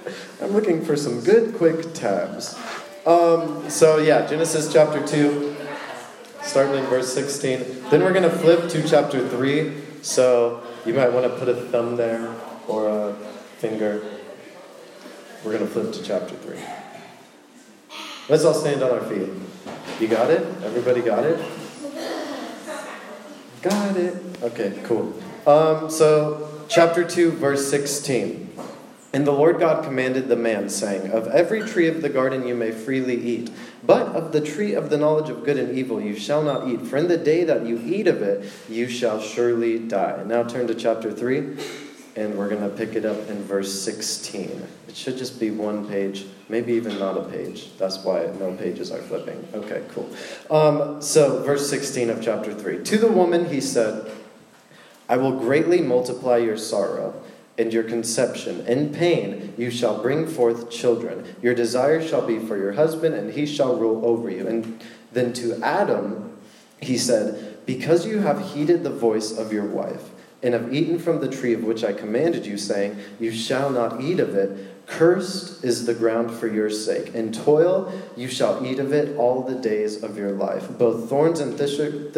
I'm looking for some good, quick tabs. Genesis chapter 2, starting in verse 16. Then we're going to flip to chapter 3. So you might want to put a thumb there or a finger. We're going to flip to chapter 3. Let's all stand on our feet. You got it? Everybody got it? Got it. Okay, cool. Chapter 2, verse 16. And the Lord God commanded the man, saying, Of every tree of the garden you may freely eat, but of the tree of the knowledge of good and evil you shall not eat, for in the day that you eat of it, you shall surely die. Now turn to chapter 3, and we're going to pick it up in verse 16. It should just be one page, maybe even not a page. That's why no pages are flipping. Okay, cool. Verse 16 of chapter 3. To the woman he said, I will greatly multiply your sorrow and your conception. In pain you shall bring forth children. Your desire shall be for your husband, and he shall rule over you. And then to Adam he said, Because you have heeded the voice of your wife, and have eaten from the tree of which I commanded you, saying, You shall not eat of it, cursed is the ground for your sake. In toil you shall eat of it all the days of your life. Both thorns and thistles,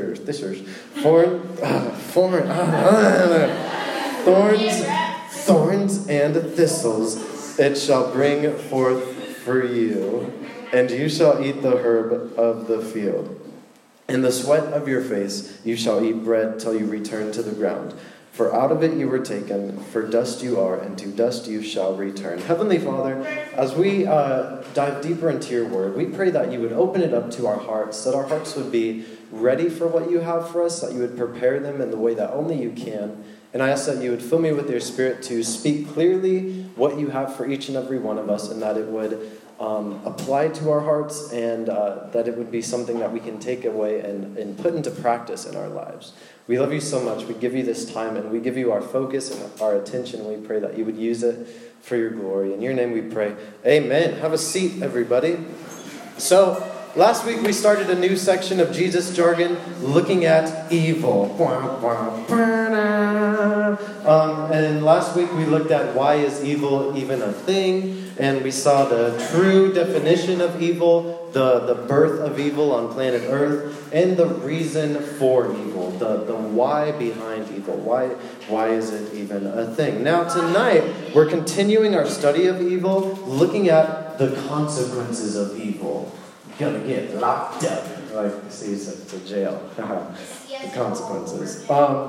thorns and thistles it shall bring forth for you, and you shall eat the herb of the field. In the sweat of your face you shall eat bread till you return to the ground. For out of it you were taken, for dust you are, and to dust you shall return. Heavenly Father, as we dive deeper into your word, we pray that you would open it up to our hearts, that our hearts would be ready for what you have for us, that you would prepare them in the way that only you can. And I ask that you would fill me with your Spirit to speak clearly what you have for each and every one of us, and that it would apply to our hearts, and that it would be something that we can take away and put into practice in our lives. We love you so much. We give you this time, and we give you our focus and our attention. We pray that you would use it for your glory. In your name we pray. Amen. Have a seat, everybody. So, last week we started a new section of Jesus jargon, looking at evil. And last week we looked at why is evil even a thing, and we saw the true definition of evil, the birth of evil on planet Earth, and the reason for evil, the why behind evil. Why is it even a thing? Now tonight we're continuing our study of evil, looking at the consequences of evil. You're gonna get locked up. Like, see, it's a jail. The consequences.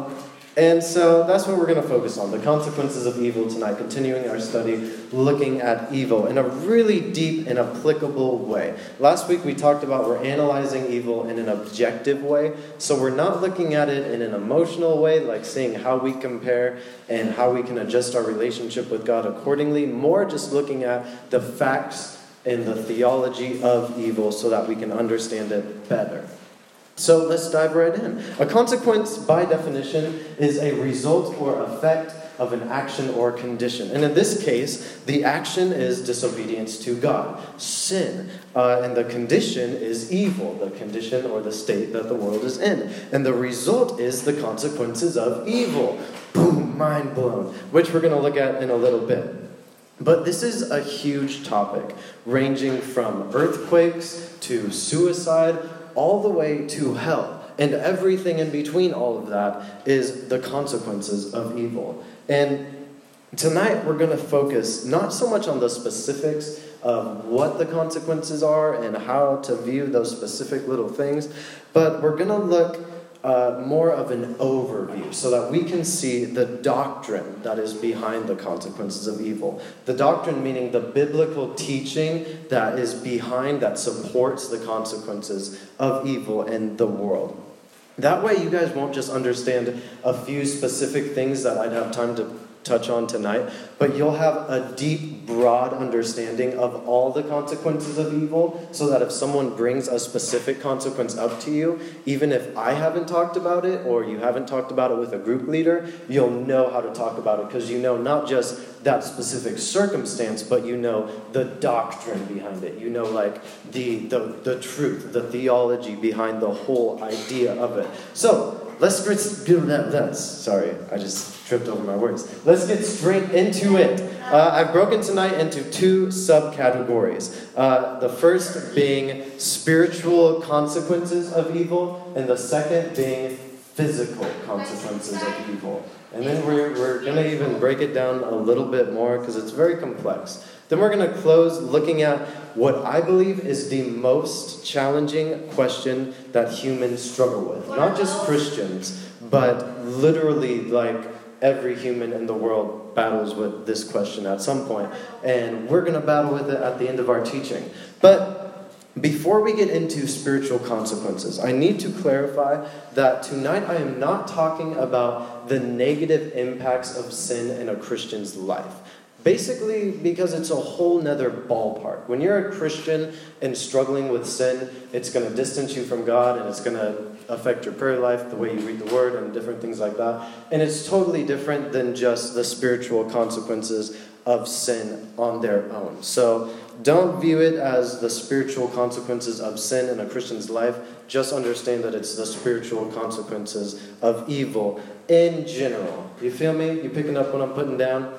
And so that's what we're going to focus on, the consequences of evil tonight, continuing our study, looking at evil in a really deep and applicable way. Last week we talked about we're analyzing evil in an objective way, so we're not looking at it in an emotional way, like seeing how we compare and how we can adjust our relationship with God accordingly, more just looking at the facts and the theology of evil so that we can understand it better. So let's dive right in. A consequence, by definition, is a result or effect of an action or condition. And in this case, the action is disobedience to God, sin. And the condition is evil, the condition or the state that the world is in. And the result is the consequences of evil. Boom, mind blown, which we're going to look at in a little bit. But this is a huge topic, ranging from earthquakes to suicide, all the way to hell. And everything in between all of that is the consequences of evil. And tonight we're going to focus not so much on the specifics of what the consequences are and how to view those specific little things, but we're going to look more of an overview so that we can see the doctrine that is behind the consequences of evil. The doctrine meaning the biblical teaching that is behind, that supports the consequences of evil in the world. That way you guys won't just understand a few specific things that I'd have time to touch on tonight, but you'll have a deep, broad understanding of all the consequences of evil, so that if someone brings a specific consequence up to you, even if I haven't talked about it, or you haven't talked about it with a group leader, you'll know how to talk about it, because you know not just that specific circumstance, but you know the doctrine behind it. You know, like, the truth, the theology behind the whole idea of it. So, Sorry, I just tripped over my words. Let's get straight into it. I've broken tonight into 2 subcategories. The first being spiritual consequences of evil, and the second being physical consequences of evil. And then we're going to even break it down a little bit more because it's very complex. Then we're going to close looking at what I believe is the most challenging question that humans struggle with. Not just Christians, but literally like every human in the world battles with this question at some point. And we're going to battle with it at the end of our teaching. But before we get into spiritual consequences, I need to clarify that tonight I am not talking about the negative impacts of sin in a Christian's life. Basically, because it's a whole nother ballpark. When you're a Christian and struggling with sin, it's going to distance you from God, and it's going to affect your prayer life, the way you read the Word, and different things like that. And it's totally different than just the spiritual consequences of sin on their own. So don't view it as the spiritual consequences of sin in a Christian's life. Just understand that it's the spiritual consequences of evil in general. You feel me? You picking up what I'm putting down?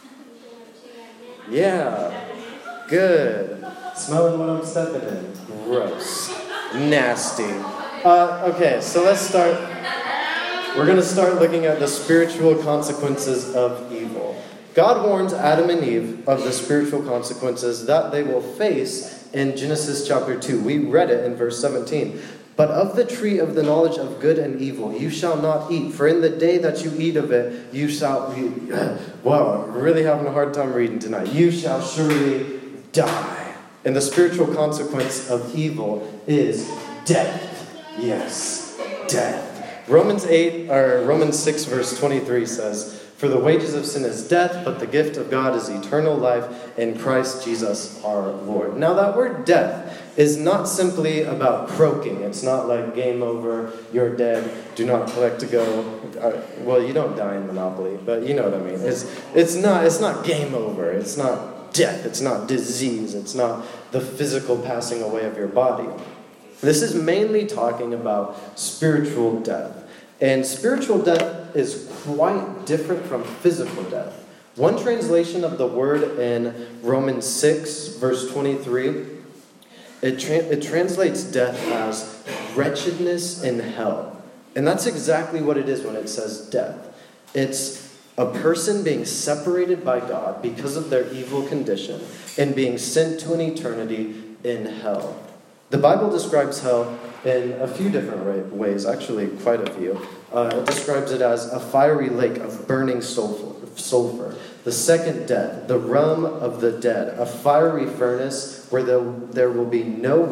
Yeah, good. Smelling what I'm stepping in. Gross. Nasty. Okay, so let's start. We're going to start looking at the spiritual consequences of evil. God warns Adam and Eve of the spiritual consequences that they will face in Genesis chapter 2. We read it in verse 17. But of the tree of the knowledge of good and evil you shall not eat, for in the day that you eat of it, you shall be... Wow, I'm really having a hard time reading tonight. You shall surely die. And the spiritual consequence of evil is death. Yes, death. Romans 6 verse 23 says, for the wages of sin is death, but the gift of God is eternal life in Christ Jesus our Lord. Now that word death is not simply about croaking. It's not like game over, you're dead, do not collect to go. Well, you don't die in Monopoly, but you know what I mean. It's not game over. It's not death. It's not disease. It's not the physical passing away of your body. This is mainly talking about spiritual death. And spiritual death is quite different from physical death. One translation of the word in Romans 6, verse 23, it translates death as wretchedness in hell. And that's exactly what it is when it says death. It's a person being separated by God because of their evil condition and being sent to an eternity in hell. The Bible describes hell in a few different ways, actually quite a few. It describes it as a fiery lake of burning sulfur, the second death, the realm of the dead, a fiery furnace where there will be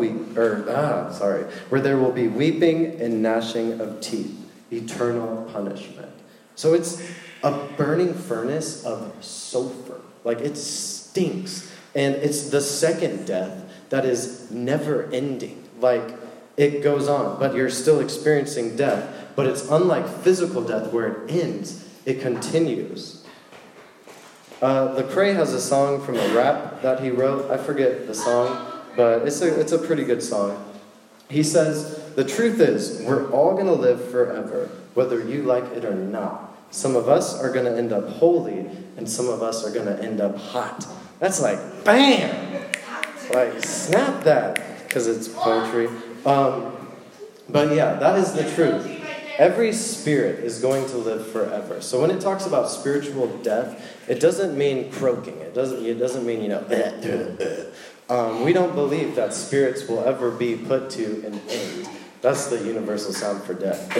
where there will be weeping and gnashing of teeth, eternal punishment. So it's a burning furnace of sulfur, like it stinks, and it's the second death that is never ending. Like, it goes on, but you're still experiencing death. But it's unlike physical death where it ends, it continues. Lecrae has a song from a rap that he wrote. I forget the song, but it's a pretty good song. He says, the truth is, we're all going to live forever, whether you like it or not. Some of us are going to end up holy, and some of us are going to end up hot. That's like, bam! Like, snap that, because it's poetry. But yeah, that is the truth. Every spirit is going to live forever. So when it talks about spiritual death, it doesn't mean croaking. It doesn't mean, we don't believe that spirits will ever be put to an end. That's the universal sound for death.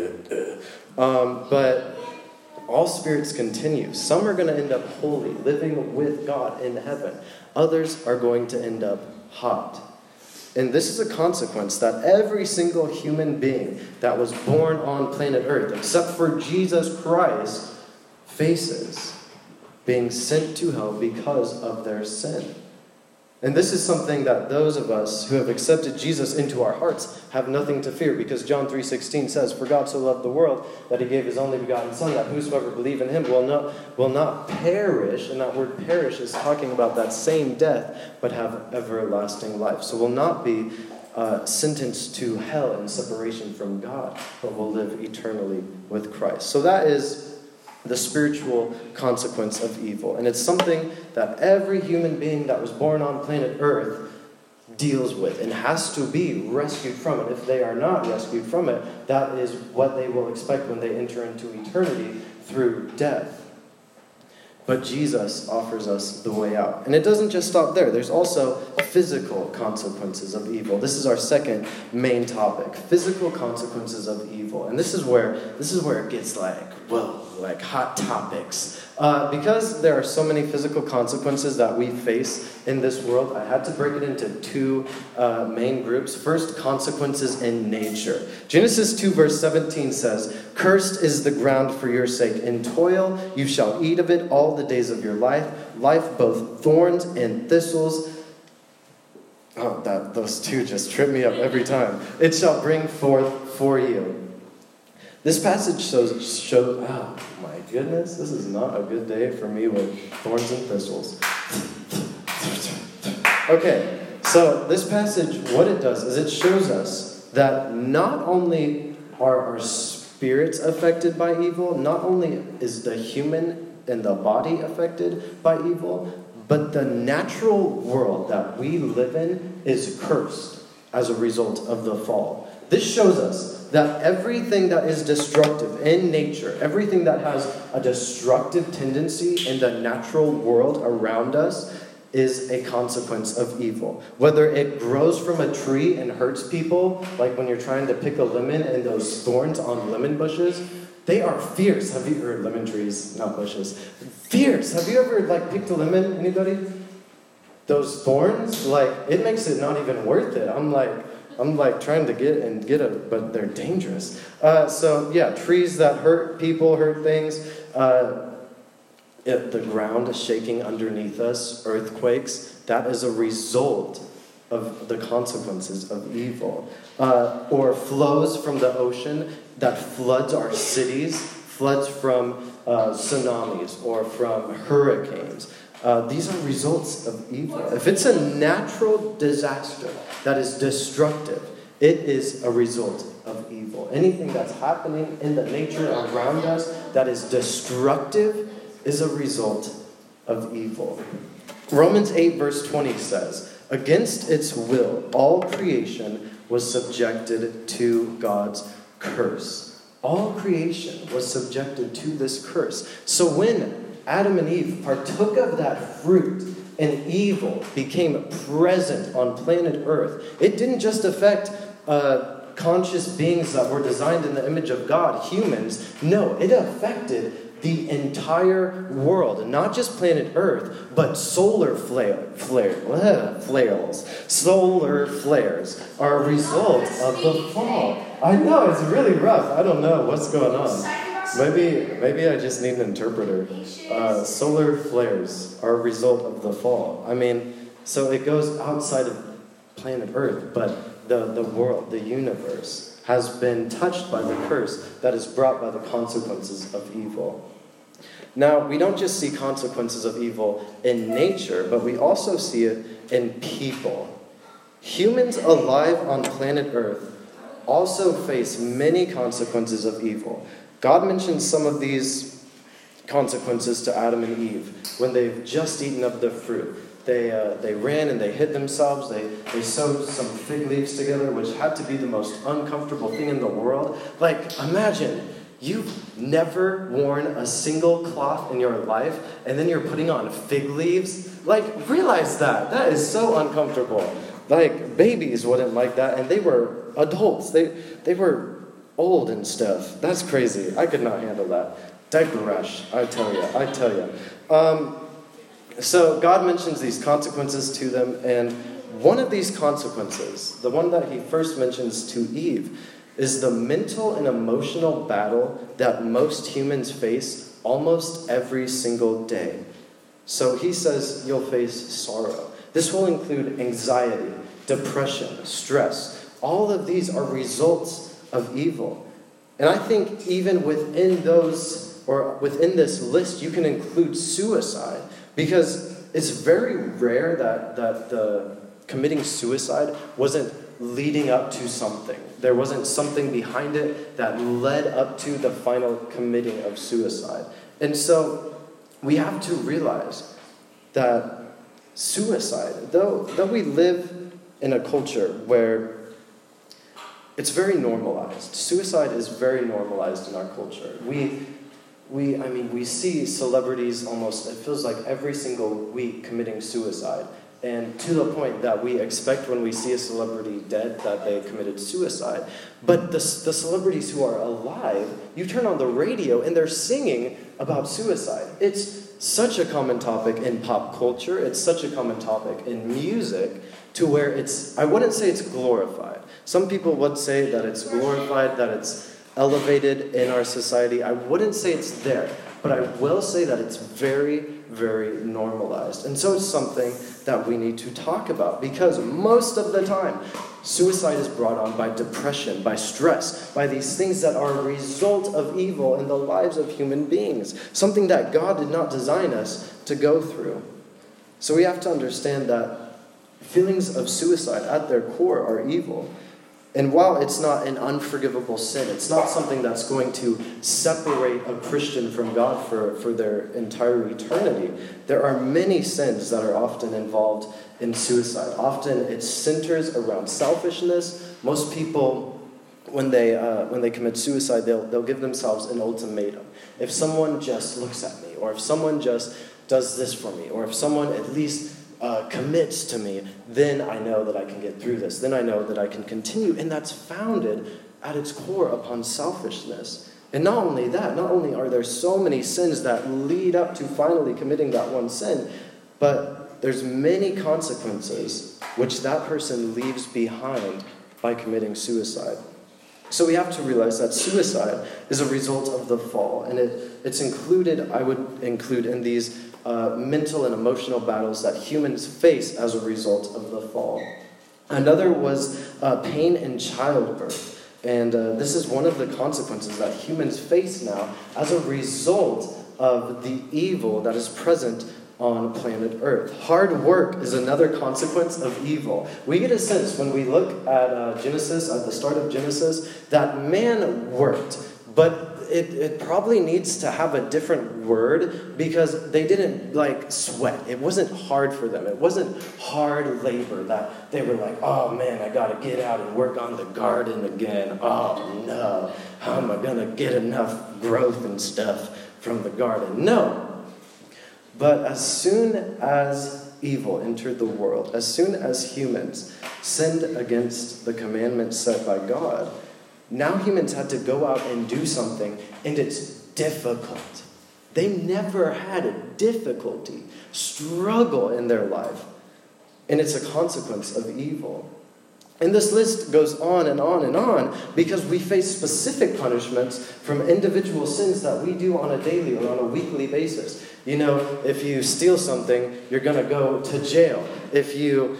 But all spirits continue. Some are going to end up holy, living with God in heaven. Others are going to end up hot. And this is a consequence that every single human being that was born on planet Earth, except for Jesus Christ, faces being sent to hell because of their sin. And this is something that those of us who have accepted Jesus into our hearts have nothing to fear, because John 3:16 says, for God so loved the world that he gave his only begotten Son, that whosoever believe in him will not perish. And that word perish is talking about that same death, but have everlasting life. So will not be sentenced to hell and separation from God, but will live eternally with Christ. So that is the spiritual consequence of evil. And it's something that every human being that was born on planet Earth deals with and has to be rescued from it. If they are not rescued from it, that is what they will expect when they enter into eternity through death. But Jesus offers us the way out. And it doesn't just stop there. There's also physical consequences of evil. This is our second main topic. Physical consequences of evil. And this is where it gets like hot topics. Because there are so many physical consequences that we face in this world, I had to break it into two main groups. First, consequences in nature. Genesis 2 verse 17 says, "Cursed is the ground for your sake. In toil you shall eat of it all the days of your life. Life both thorns and thistles." Oh, those two just trip me up every time. "It shall bring forth for you." This passage shows, oh my goodness, this is not a good day for me with thorns and thistles. Okay, so this passage, what it does is it shows us that not only are our spirits affected by evil, not only is the human and the body affected by evil, but the natural world that we live in is cursed as a result of the fall. This shows us that everything that is destructive in nature, everything that has a destructive tendency in the natural world around us, is a consequence of evil. Whether it grows from a tree and hurts people, like when you're trying to pick a lemon and those thorns on lemon bushes, they are fierce. Have you heard lemon trees, not bushes? Fierce. Have you ever picked a lemon? Anybody? Those thorns, it makes it not even worth it. I'm trying to get it, but they're dangerous. Trees that hurt people, hurt things. The ground shaking underneath us, earthquakes, that is a result of the consequences of evil. Or flows from the ocean that floods our cities, floods from tsunamis or from hurricanes. These are results of evil. If it's a natural disaster that is destructive, it is a result of evil. Anything that's happening in the nature around us that is destructive is a result of evil. Romans 8 verse 20 says, "Against its will, all creation was subjected to God's curse." All creation was subjected to this curse. So when Adam and Eve partook of that fruit and evil became present on planet Earth, it didn't just affect conscious beings that were designed in the image of God, humans. No, it affected the entire world, not just planet Earth, but solar flares. Solar flares are a result of the fall. I know, it's really rough. I don't know what's going on. Maybe I just need an interpreter. Solar flares are a result of the fall. So it goes outside of planet Earth, but the world, the universe, has been touched by the curse that is brought by the consequences of evil. Now, we don't just see consequences of evil in nature, but we also see it in people. Humans alive on planet Earth also face many consequences of evil. God mentions some of these consequences to Adam and Eve when they've just eaten of the fruit. They ran and they hid themselves. They sewed some fig leaves together, which had to be the most uncomfortable thing in the world. Imagine, you've never worn a single cloth in your life, and then you're putting on fig leaves. Realize that. That is so uncomfortable. Babies wouldn't like that, and they were adults. They were old and stuff. That's crazy. I could not handle that. Diaper rash, I tell you. So God mentions these consequences to them, and one of these consequences, the one that he first mentions to Eve, is the mental and emotional battle that most humans face almost every single day. So he says you'll face sorrow. This will include anxiety, depression, stress. All of these are results of evil. And I think even within this list, you can include suicide, because it's very rare that the committing suicide wasn't leading up to something. There wasn't something behind it that led up to the final committing of suicide. And so we have to realize that suicide, though we live in a culture where it's very normalized. Suicide is very normalized in our culture. We see celebrities almost, it feels like every single week committing suicide. And to the point that we expect when we see a celebrity dead that they committed suicide. But the celebrities who are alive, you turn on the radio and they're singing about suicide. It's such a common topic in pop culture. It's such a common topic in music to where I wouldn't say it's glorified. Some people would say that it's glorified, that it's elevated in our society. I wouldn't say it's there, but I will say that it's very, very normalized. And so it's something that we need to talk about, because most of the time, suicide is brought on by depression, by stress, by these things that are a result of evil in the lives of human beings, something that God did not design us to go through. So we have to understand that feelings of suicide at their core are evil. And while it's not an unforgivable sin, it's not something that's going to separate a Christian from God for their entire eternity, there are many sins that are often involved in suicide. Often it centers around selfishness. Most people, when they commit suicide, they'll give themselves an ultimatum. If someone just looks at me, or if someone just does this for me, or if someone at least commits to me, then I know that I can get through this. Then I know that I can continue. And that's founded at its core upon selfishness. And not only that, not only are there so many sins that lead up to finally committing that one sin, but there's many consequences which that person leaves behind by committing suicide. So we have to realize that suicide is a result of the fall. And it's included, I would include in these mental and emotional battles that humans face as a result of the fall. Another was pain in childbirth. And this is one of the consequences that humans face now as a result of the evil that is present on planet Earth. Hard work is another consequence of evil. We get a sense when we look at Genesis, at the start of Genesis, that man worked, but it probably needs to have a different word, because they didn't sweat. It wasn't hard for them. It wasn't hard labor that they were like, oh man, I gotta get out and work on the garden again. Oh no, how am I gonna get enough growth and stuff from the garden? No. But as soon as evil entered the world, as soon as humans sinned against the commandments set by God, now humans had to go out and do something, and it's difficult. They never had a difficulty, struggle in their life, and it's a consequence of evil. And this list goes on and on and on, because we face specific punishments from individual sins that we do on a daily or on a weekly basis. You know, if you steal something, you're going to go to jail. If you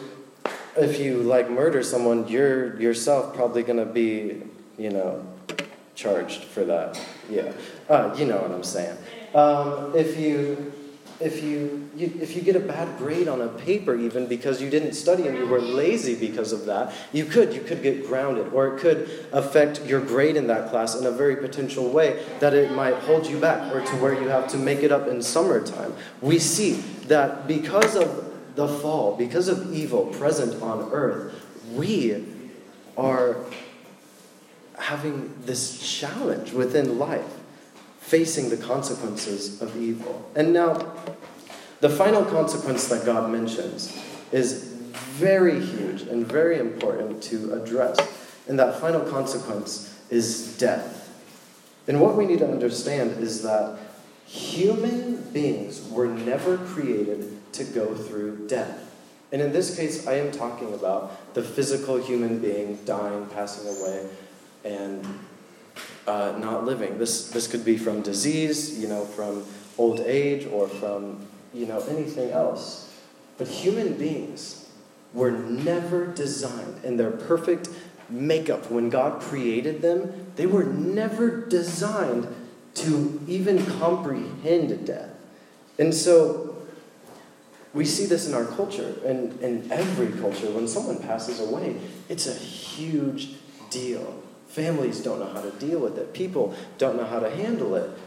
murder someone, you're yourself probably going to be, charged for that. Yeah. You know what I'm saying. If you get a bad grade on a paper, even because you didn't study and you were lazy because of that, you could get grounded, or it could affect your grade in that class in a very potential way that it might hold you back, or to where you have to make it up in summertime. We see that because of the fall, because of evil present on earth, we are having this challenge within life, facing the consequences of evil. And now, the final consequence that God mentions is very huge and very important to address. And that final consequence is death. And what we need to understand is that human beings were never created to go through death. And in this case, I am talking about the physical human being dying, passing away, and not living. This could be from disease, from old age, or from, anything else. But human beings were never designed in their perfect makeup. When God created them, they were never designed to even comprehend death. And so, We see this in our culture, and in every culture. When someone passes away, it's a huge deal. Families don't know how to deal with it. People don't know how to handle it.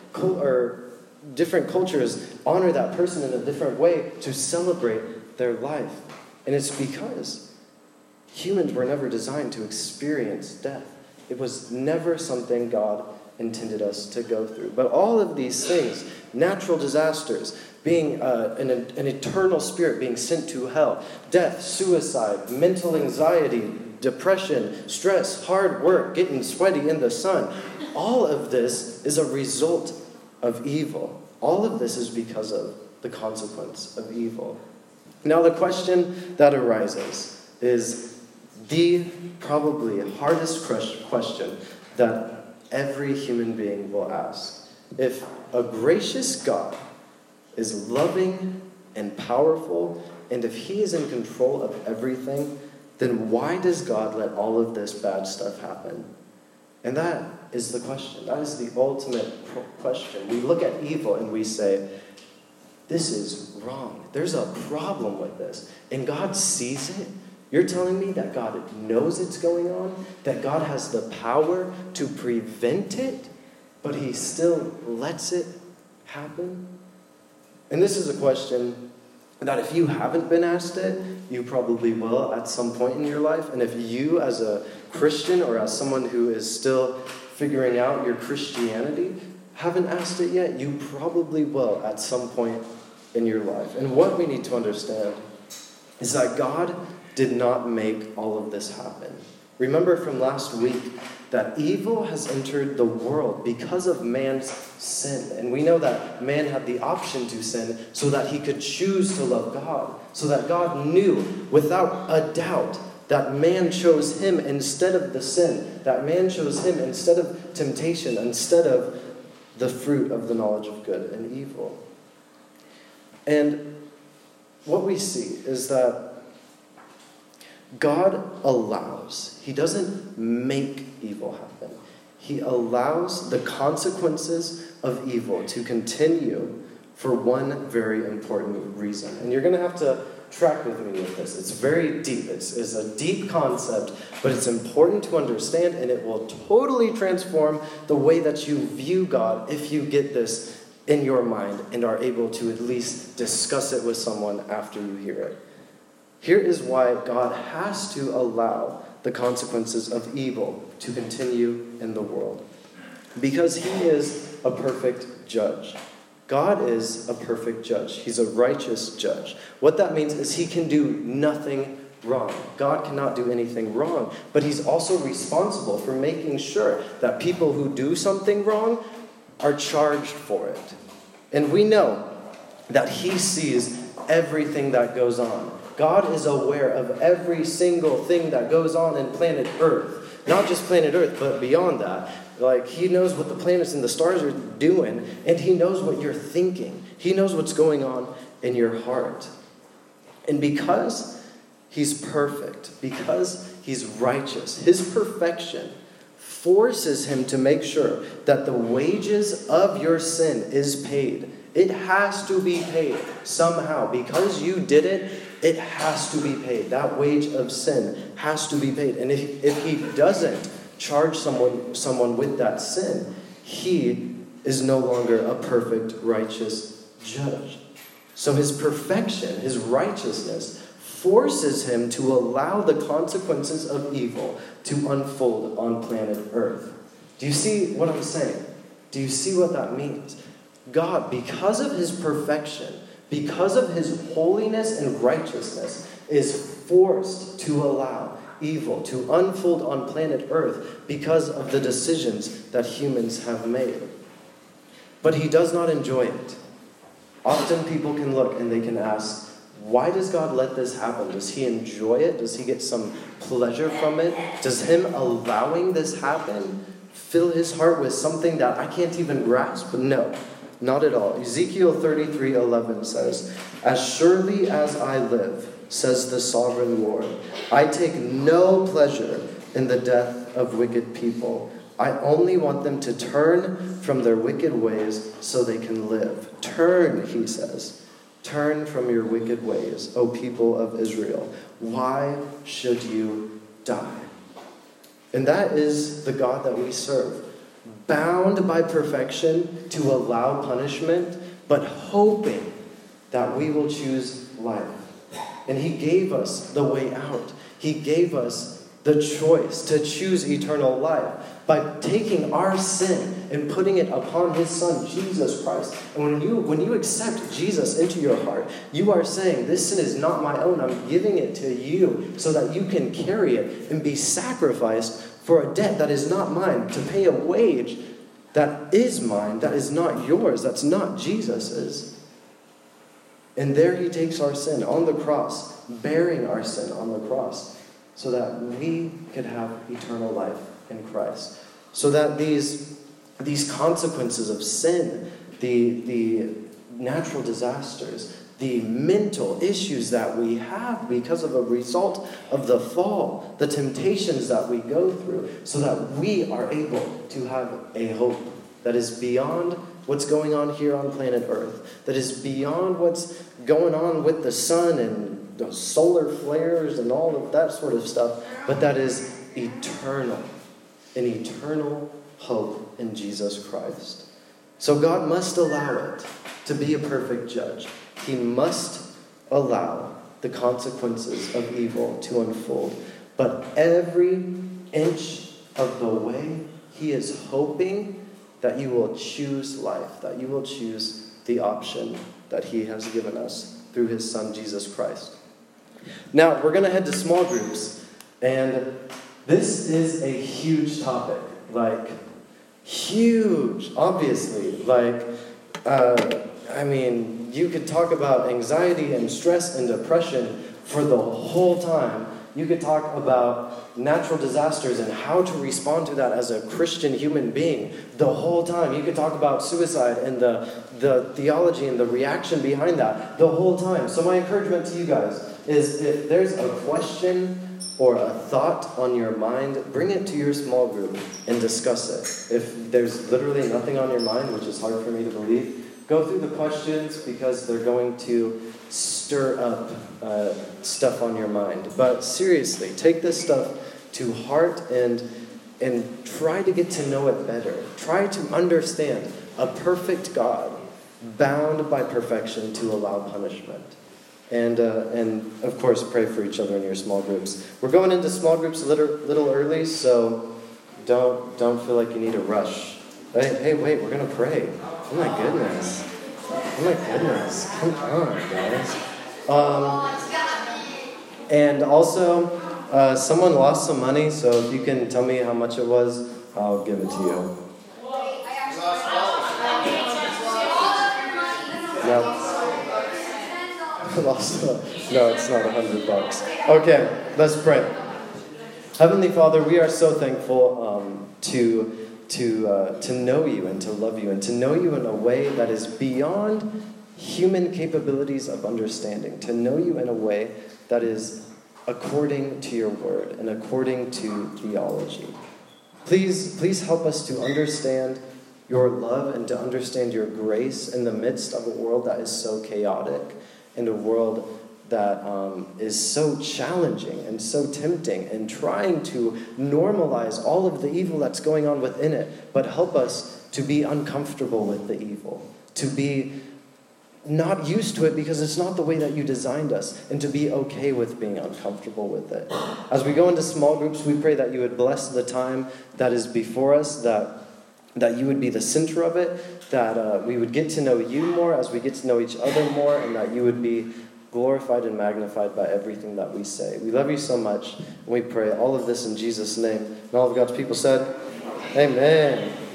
Different cultures honor that person in a different way to celebrate their life. And it's because humans were never designed to experience death. It was never something God intended us to go through. But all of these things, natural disasters, being an eternal spirit being sent to hell, death, suicide, mental anxiety, depression, stress, hard work, getting sweaty in the sun, all of this is a result of evil. All of this is because of the consequence of evil. Now the question that arises is the probably hardest question that every human being will ask. If a gracious God is loving and powerful, and if he is in control of everything, then why does God let all of this bad stuff happen? And that is the question. That is the ultimate question. We look at evil and we say, this is wrong. There's a problem with this. And God sees it. You're telling me that God knows it's going on? That God has the power to prevent it? But he still lets it happen? And this is a question that if you haven't been asked it, you probably will at some point in your life. And if you, as a Christian or as someone who is still figuring out your Christianity, haven't asked it yet, you probably will at some point in your life. And what we need to understand is that God did not make all of this happen. Remember from last week that evil has entered the world because of man's sin. And we know that man had the option to sin so that he could choose to love God. So that God knew without a doubt that man chose him instead of the sin. That man chose him instead of temptation, instead of the fruit of the knowledge of good and evil. And what we see is that God allows. He doesn't make evil happen. He allows the consequences of evil to continue for one very important reason. And you're going to have to track with me with this. It's very deep. It's a deep concept, but it's important to understand, and it will totally transform the way that you view God if you get this in your mind and are able to at least discuss it with someone after you hear it. Here is why God has to allow the consequences of evil to continue in the world. Because he is a perfect judge. God is a perfect judge. He's a righteous judge. What that means is he can do nothing wrong. God cannot do anything wrong, but he's also responsible for making sure that people who do something wrong are charged for it. And we know that he sees everything that goes on. God is aware of every single thing that goes on in planet Earth. Not just planet Earth, but beyond that. Like, he knows what the planets and the stars are doing, and he knows what you're thinking. He knows what's going on in your heart. And because he's perfect, because he's righteous, his perfection forces him to make sure that the wages of your sin is paid. It has to be paid somehow. Because you did it, it has to be paid. That wage of sin has to be paid. And if he doesn't charge someone with that sin, he is no longer a perfect, righteous judge. So his perfection, his righteousness, forces him to allow the consequences of evil to unfold on planet Earth. Do you see what I'm saying? Do you see what that means? God, because of his perfection, because of his holiness and righteousness, is forced to allow evil to unfold on planet Earth because of the decisions that humans have made. But he does not enjoy it. Often people can look and they can ask, why does God let this happen? Does he enjoy it? Does he get some pleasure from it? Does him allowing this happen fill his heart with something that I can't even grasp? No, not at all. Ezekiel 33:11 says, "As surely as I live, says the sovereign Lord, I take no pleasure in the death of wicked people. I only want them to turn from their wicked ways so they can live." Turn, he says. Turn from your wicked ways, O people of Israel. Why should you die? And that is the God that we serve. Bound by perfection to allow punishment, but hoping that we will choose life. And he gave us the way out. He gave us the choice to choose eternal life by taking our sin and putting it upon his Son, Jesus Christ. And when you accept Jesus into your heart, you are saying, this sin is not my own. I'm giving it to you so that you can carry it and be sacrificed for a debt that is not mine, to pay a wage that is mine, that is not yours, that's not Jesus's. And there he takes our sin on the cross, bearing our sin on the cross, so that we could have eternal life in Christ. So that these consequences of sin, the natural disasters, the mental issues that we have because of a result of the fall, the temptations that we go through, so that we are able to have a hope that is beyond what's going on here on planet Earth, that is beyond what's going on with the sun and the solar flares and all of that sort of stuff, but that is eternal, an eternal hope in Jesus Christ. So God must allow it to be a perfect judge. He must allow the consequences of evil to unfold. But every inch of the way, he is hoping that you will choose life, that you will choose the option that he has given us through his Son, Jesus Christ. Now, we're going to head to small groups. And this is a huge topic. Like, huge, obviously. Like, you could talk about anxiety and stress and depression for the whole time. You could talk about natural disasters and how to respond to that as a Christian human being the whole time. You could talk about suicide and the theology and the reaction behind that the whole time. So my encouragement to you guys is, if there's a question or a thought on your mind, bring it to your small group and discuss it. If there's literally nothing on your mind, which is hard for me to believe, go through the questions, because they're going to stir up stuff on your mind. But seriously, take this stuff to heart and try to get to know it better. Try to understand a perfect God bound by perfection to allow punishment. And of course, pray for each other in your small groups. We're going into small groups a little early, so don't feel like you need to rush. Hey, wait, we're going to pray. Oh my goodness. Come on, guys. And also, someone lost some money, so if you can tell me how much it was, I'll give it to you. No, it's not $100. Okay, let's pray. Heavenly Father, we are so thankful to know you and to love you, and to know you in a way that is beyond human capabilities of understanding, to know you in a way that is according to your word and according to theology. Please help us to understand your love and to understand your grace in the midst of a world that is so chaotic, and a world that is so challenging and so tempting, and trying to normalize all of the evil that's going on within it. But help us to be uncomfortable with the evil, to be not used to it because it's not the way that you designed us, and to be okay with being uncomfortable with it. As we go into small groups, we pray that you would bless the time that is before us, that you would be the center of it, that we would get to know you more as we get to know each other more, and that you would be glorified and magnified by everything that we say. We love you so much, and we pray all of this in Jesus' name. And all of God's people said, Amen.